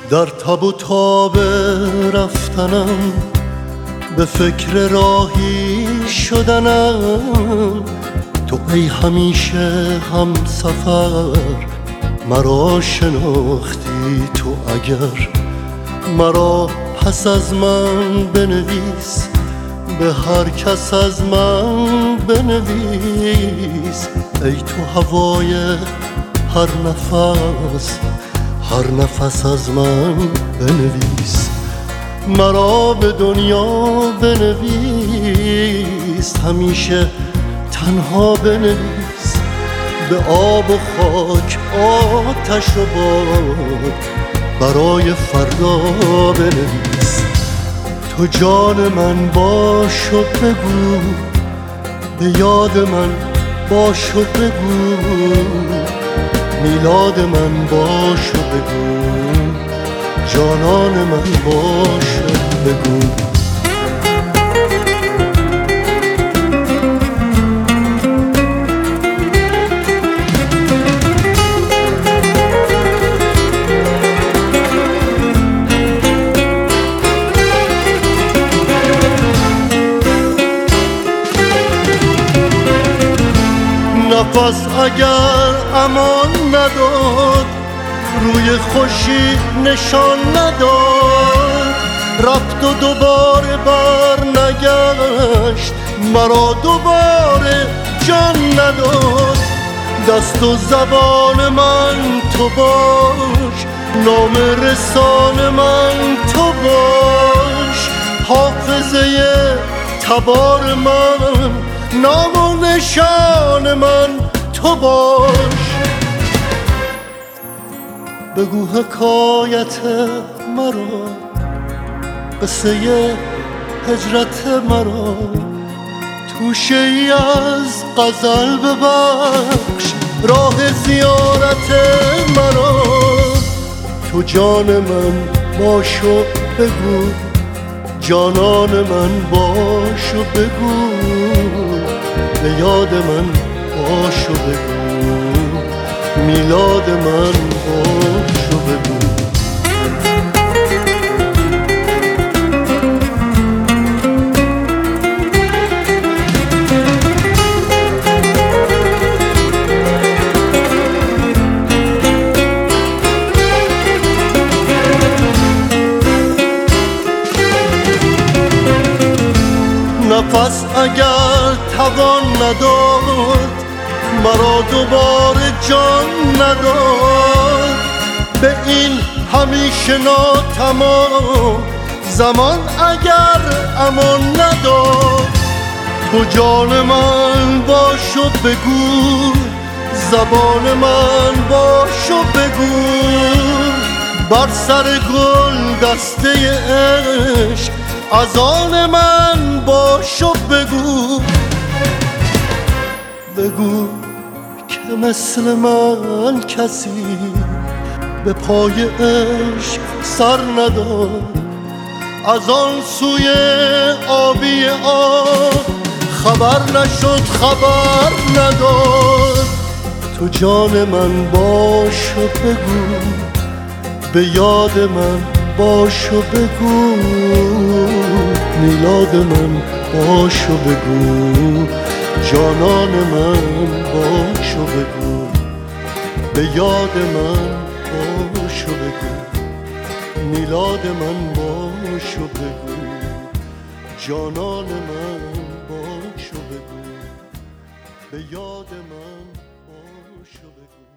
در تب و تاب رفتنم، به فکر راهی شدنم. تو ای همیشه هم سفر مرا شناختی، تو اگر مرا پس از من بنویس، به هر کس از من بنویس. ای تو هوای هر نفس، هر نفس از من بنویس. مرا به دنیا بنویس، همیشه تنها بنویس. به آب و خاک، آتش و باد، برای فردا بنویس. تو جان من باش و بگو، به یاد من باش و بگو. میلاد من باش و بگو، جانان من باش و بگو. نفس اگر امان نداد، روی خوشی نشان نداد، رفت و دوباره بر نگشت، مرا دوباره جان نداد. دست و زبان من تو باش، نام رسان من تو باش. حافظه تبار من، نام و نشان من تو باش. بگو حکایت مرا، قصه هجرت مرا، توشه ای از غزل ببخش، راه زیارت مرا. تو جان من باش و بگو، جانان من باش و بگو. به یاد من باش و بگو، میلاد من باش و بگو. نفس اگر توان نداد، مرا دوباره جان نداد. به این همیشه ناتمام زمان اگر امان نداد. تو جان من باش و بگو، زبان من باش و بگو. بر سر گل دسته عشق، از آن من باش و بگو. بگو که مثل من کسی به پای عشق سر نداد، از آن سوی آبی آب خبر نشد، خبر نداد. تو جان من باش و بگو، به یاد من باش و بگو. میلاد من باش و بگو، جانان من باش و بگو. به یاد من باش و بگو، میلاد من باش و بگو. جانان من باش و بگو، به یاد من باش و بگو.